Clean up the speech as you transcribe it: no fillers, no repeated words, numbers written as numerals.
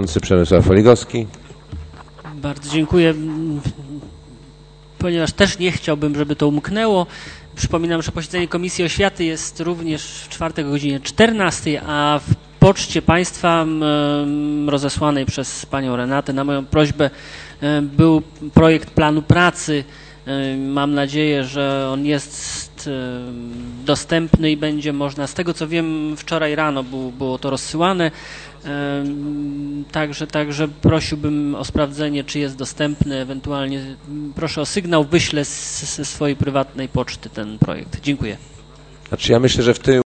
Przemysław Oligowski. Bardzo dziękuję. Ponieważ też nie chciałbym, żeby to umknęło, przypominam, że posiedzenie Komisji Oświaty jest również w czwartek o godzinie 14, a w poczcie Państwa rozesłanej przez Panią Renatę na moją prośbę był projekt planu pracy. Mam nadzieję, że on jest dostępny i będzie można, z tego co wiem, wczoraj rano było to rozsyłane. Także prosiłbym o sprawdzenie, czy jest dostępny, ewentualnie proszę o sygnał, wyślę ze swojej prywatnej poczty ten projekt. Dziękuję. Znaczy ja myślę, że w tym